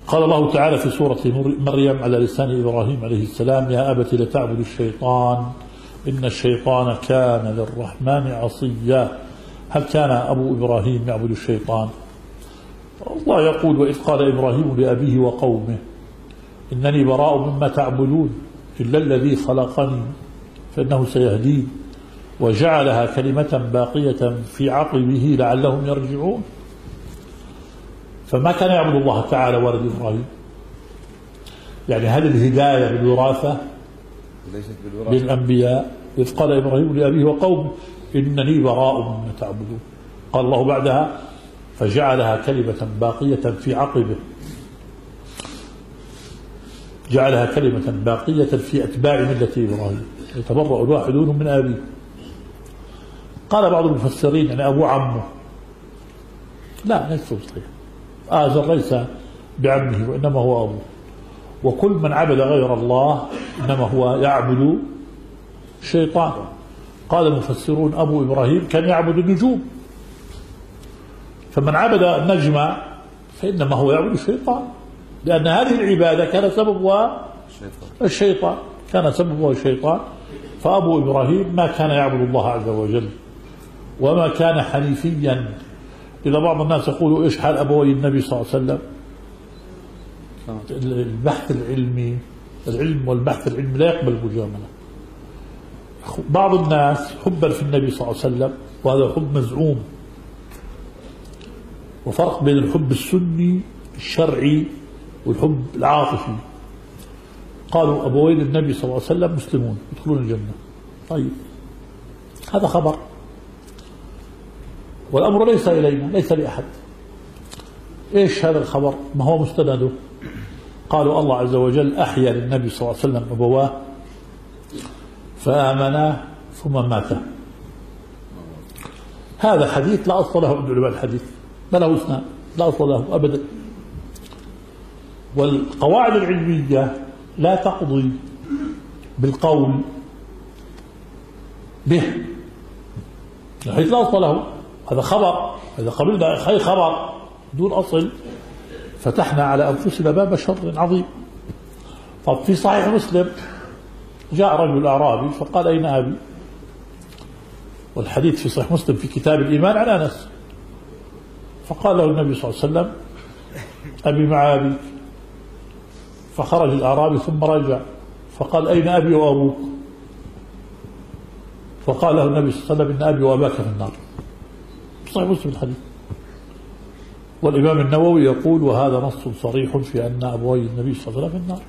قال الله تعالى في سورة مريم على لسان إبراهيم عليه السلام: يا أبت لتعبد الشيطان إن الشيطان كان للرحمن عصيا. هل كان أبو إبراهيم يعبد الشيطان؟ الله يقول: وإذ قال إبراهيم لأبيه وقومه إنني براء مما تعبدون إلا الذي خلقني فإنه سيهدين وجعلها كلمة باقية في عقبه لعلهم يرجعون. فما كان يعبد الله تعالى ولد إبراهيم. يعني هل الهداية بالوراثة؟ للأنبياء. إذ قال إبراهيم لأبيه وقومه إنني براء مما تعبدون. قال الله بعدها: فجعلها كلمة باقية في عقبه، جعلها كلمة باقية في أتباع ملة إبراهيم يتبرأ الواحدون من أبيه. قال بعض المفسرين يعني أبو عمه. لا، ليس صحيح. آزر ليس بعمه وإنما هو أبوه. وكل من عبد غير الله إنما هو يعبد الشيطان. قال المفسرون: أبو إبراهيم كان يعبد النجوم، فمن عبد النجم فإنما هو يعبد الشيطان، لأن هذه العبادة كان سببها الشيطان، كان سببها الشيطان. فأبو إبراهيم ما كان يعبد الله عز وجل وما كان حنيفيا. إذا بعض الناس يقولوا: إيش حال أبوي النبي صلى الله عليه وسلم؟ البحث العلمي، العلم والبحث العلمي لا يقبل المجاملة. بعض الناس حبا في النبي صلى الله عليه وسلم، وهذا حب مزعوم، وفرق بين الحب السني الشرعي والحب العاطفي. قالوا: أبوي النبي صلى الله عليه وسلم مسلمون يدخلون الجنة. طيب، هذا خبر، والأمر ليس إلينا، ليس لأحد. إيش هذا الخبر؟ ما هو مستنده؟ قالوا: الله عز وجل أحيا للنبي صلى الله عليه وسلم أبواه فآمنا ثم ماتا. هذا حديث لا أصل له عند علماء الحديث، ما له اسناد، لا أصل له أبدا. والقواعد العلمية لا تقضي بالقول به، الحديث لا أصل له، هذا خبر، إذا قبلنا خير خبر دون أصل فتحنا على أنفسنا باب شر عظيم. طب في صحيح مسلم جاء رجل أعرابي فقال: أين أبي؟ والحديث في صحيح مسلم في كتاب الإيمان عن أنس. فقال له النبي صلى الله عليه وسلم: أبي مع أبيك. فخرج الأعرابي ثم رجع فقال: أين أبي وأبوك؟ فقال له النبي صلى الله عليه وسلم: إن أبي وأباك في النار. صحيح مسلم الحديث. والإمام النووي يقول: وهذا نص صريح في أن أبوي النبي صلى الله عليه وسلم في النار.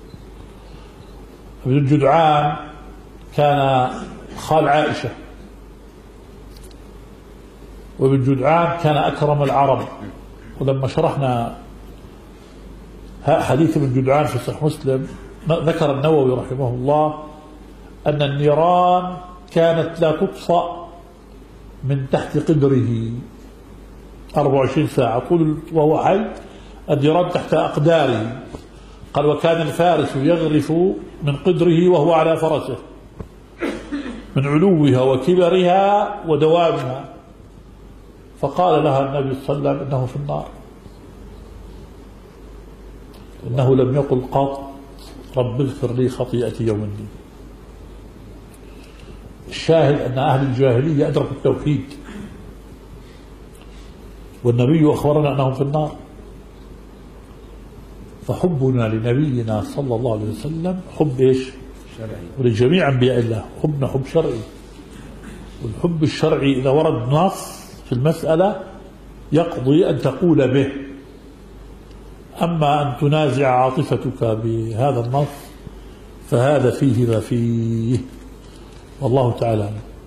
ابن جدعان كان خال عائشة، وابن جدعان كان أكرم العرب. ولما شرحنا حديث ابن جدعان في صحيح مسلم ذكر النووي رحمه الله أن النيران كانت لا تطفأ من تحت قدره 24 ساعة طول وهو حي، النيران تحت أقداره. قال: وكان الفارس يغرف من قدره وهو على فرسه من علوها وكبرها ودوامها. فقال لها النبي صلى الله عليه وسلم: إنه في النار، إنه لم يقل قط: رب اغفر لي خطيئتي يوم الدين. الشاهد أن أهل الجاهلية أدركوا التوحيد، والنبي أخبرنا أنهم في النار. فحبنا لنبينا صلى الله عليه وسلم حب إيش؟ شرعي. ولجميع أنبياء الله حبنا حب شرعي. والحب الشرعي إذا ورد نص في المسألة يقضي أن تقول به. أما أن تنازع عاطفتك بهذا النص فهذا فيه ما فيه، والله تعالى.